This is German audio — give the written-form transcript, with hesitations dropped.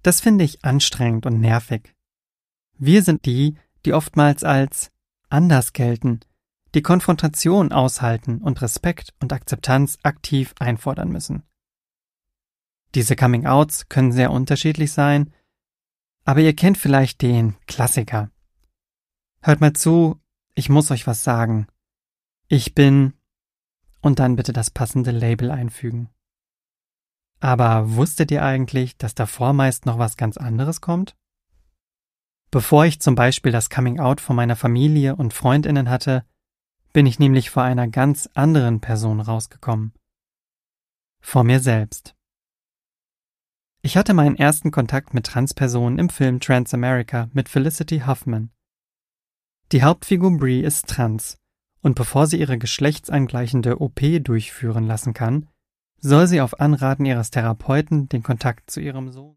Das finde ich anstrengend und nervig. Wir sind die oftmals als anders gelten, die Konfrontation aushalten und Respekt und Akzeptanz aktiv einfordern müssen. Diese Coming-outs können sehr unterschiedlich sein, aber ihr kennt vielleicht den Klassiker. Hört mal zu, ich muss euch was sagen. Ich bin... und dann bitte das passende Label einfügen. Aber wusstet ihr eigentlich, dass davor meist noch was ganz anderes kommt? Bevor ich zum Beispiel das Coming-out von meiner Familie und FreundInnen hatte, bin ich nämlich vor einer ganz anderen Person rausgekommen. Vor mir selbst. Ich hatte meinen ersten Kontakt mit Transpersonen im Film Transamerica mit Felicity Huffman. Die Hauptfigur Brie ist trans und bevor sie ihre geschlechtsangleichende OP durchführen lassen kann, soll sie auf Anraten ihres Therapeuten den Kontakt zu ihrem Sohn